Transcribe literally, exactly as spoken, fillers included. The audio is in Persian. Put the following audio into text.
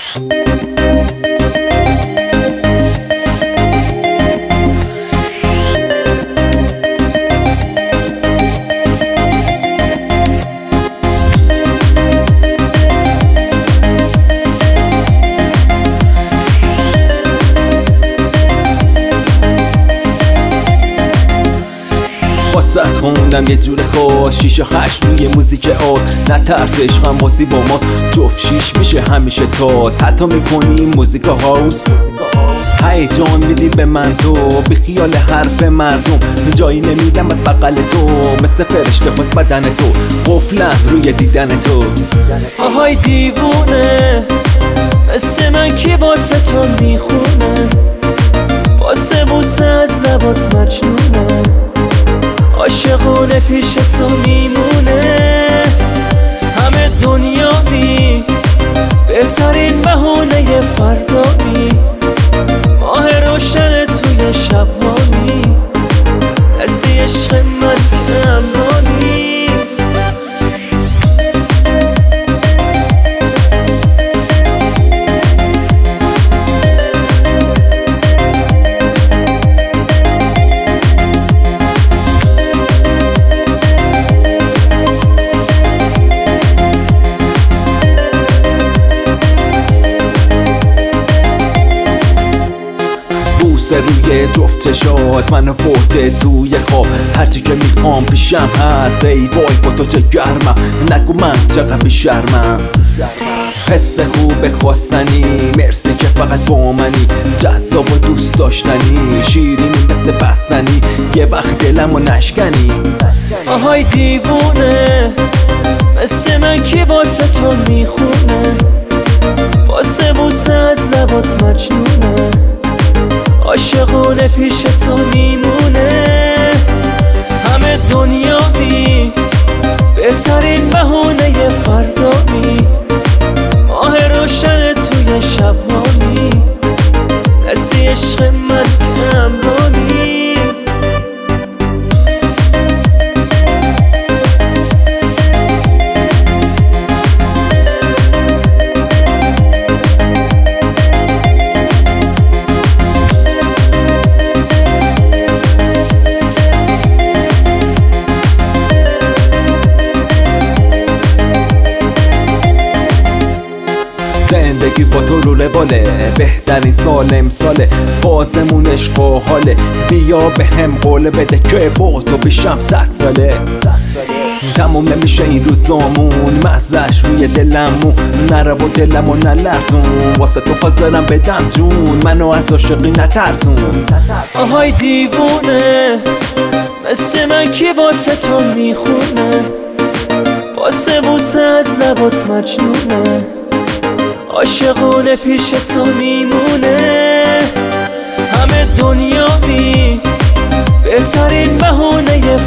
واسه خوندم یه جور خوش شیش و هشت روی موزیک آس نترس عشقم بازی با ماست جفت شیش میشه همیشه تاس حتی میکنی موزیک هاوس هیجان میدی به من تو بی خیال حرف مردم جایی نمیدم از بغل تو مثل فرشته خواست بدن تو قفلم روی دیدن تو آهای دیوونه مثل من کی واسه تو میخونه واسه بوسه از لبات مجنونه عاشقونه پیش تو میمونه همه دنیایی بهترین بهونه فردایی ماه روشن توی شبهایی درسی عشق من که امرانی روی جفت چشات منو برده توی خواب هرچی که میخوام پیشم هست ای وای با تو چه گرمم نگو من چقدر بیشرمم حس خوب خواستنی مرسی که فقط با منی جذاب و دوست داشتنی شیرینی مثل بستنی یه وقت دلمو نشکنی آهای دیوونه مثل من کی واسه تو میخونه واسه بوسه از لبات مجنونه عاشقونه پیش تو میمونه همه دنیایی بهترین بهونه فردایی ماه روشن توی شبهایی درسی عشق من که امرانی زندگی با تو روله باله بهترین سال امساله بازمون عشق و حاله بیا به هم قول بده که با تو بشم صد ساله تموم نمیشه این روزامون مزش روی دلمون نره و دلمو نلرزون واسه تو حاضرم بدم جون منو از عاشقی نترسون آهای دیوونه مثل من کی واسه تو میخونه واسه بوسه از لبات مجنونه عاشقونه پیش تو میمونه همه دنیایی بهترین بهونه